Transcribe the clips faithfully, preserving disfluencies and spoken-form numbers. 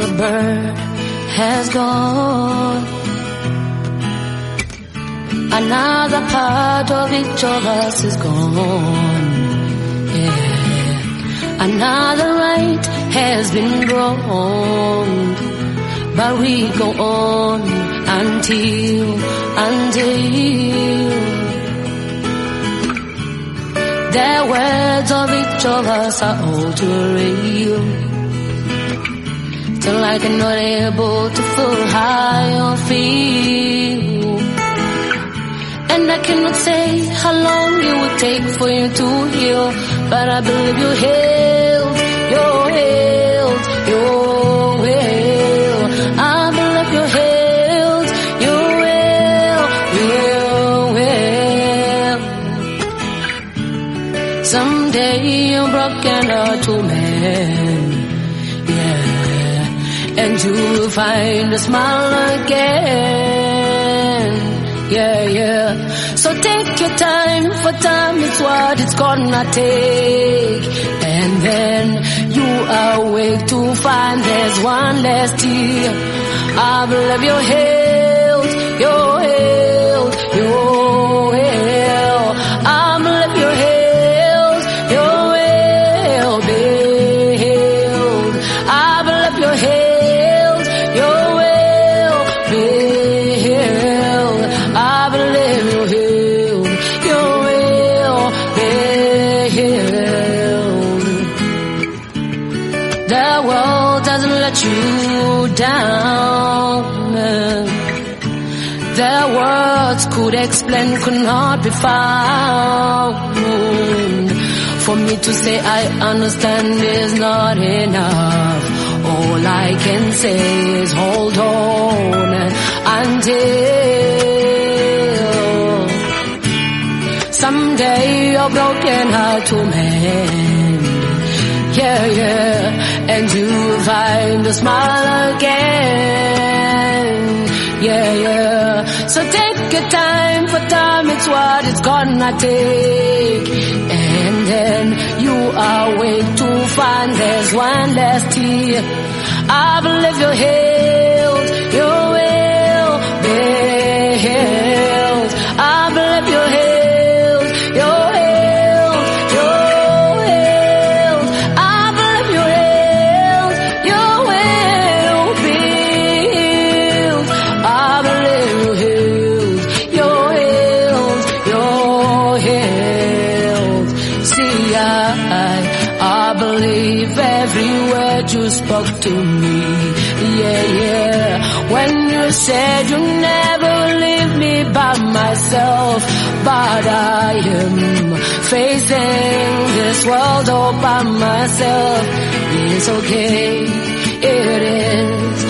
bird has gone. Another part of each of us is gone. Yeah. Another right has been wronged, but we go on until, until the words of each of us are all too real, till I can not able to feel how I feel. And I cannot say how long it would take for you to heal, but I believe you're healed, you're healed, you're healed. I believe you're healed, you're well, you're well. Someday you're broken heart to mend, yeah, and you'll find a smile again. Yeah, yeah. So take your time, for time is what it's gonna take. And then you awake to find there's one less tear. I believe you're healed, you're healed, you're healed. I believe you're healed, you're well, be healed. I believe you're healed, you're well, be healed. I believe you're healed, you will be healed. The world doesn't let you down. The words could explain could not be found. For me to say I understand is not enough. All I can say is hold on until someday your broken heart will mend. Yeah, yeah, and you'll find a smile again. Yeah, yeah. So take your time, for time it's what it's gonna take. And then you awake to find there's one less tear. I believe you're healed, you will be healed. I believe you're healed, you're healed, you're healed. I believe you're healed, you will be healed. I believe you're healed, you're healed, you're healed. See, I, I believe every word you spoke to me. Yeah, yeah. When you said you never leave me by myself, but I am facing this world all by myself. It's okay, it is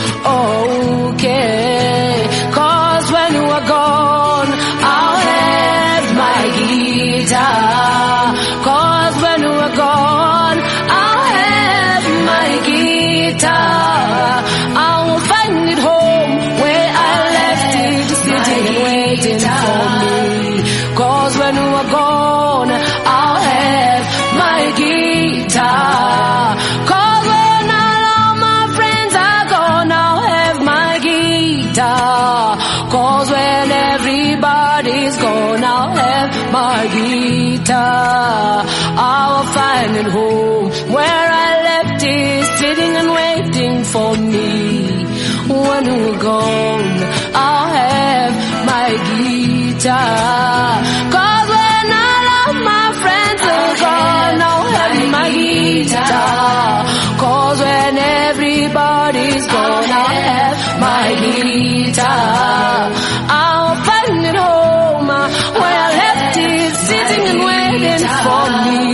okay. Cause when you are gone, I'll have my guitar. Cause when you are gone, I'll have my guitar. I will find it home where I left it, sitting and waiting for me. Cause when you are gone, I'll have my guitar. Cause when all of my friends are gone, I'll have my guitar. Cause when everybody's gone, I'll have my guitar. I'll find it home where I left it, sitting and waiting for me. When we're gone, I'll have my guitar. Cause when all of my friends are gone, I'll have my guitar. Cause when everybody's gone, I'll have my guitar. I'll find it home where I left it, sitting and waiting for me.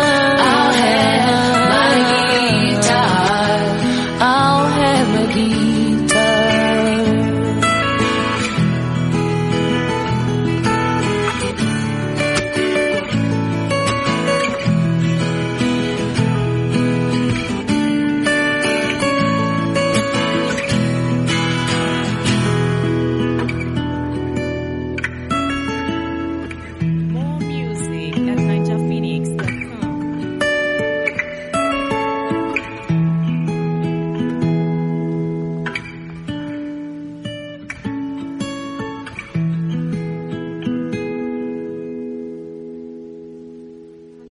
I'll have my guitar. I'll have my guitar.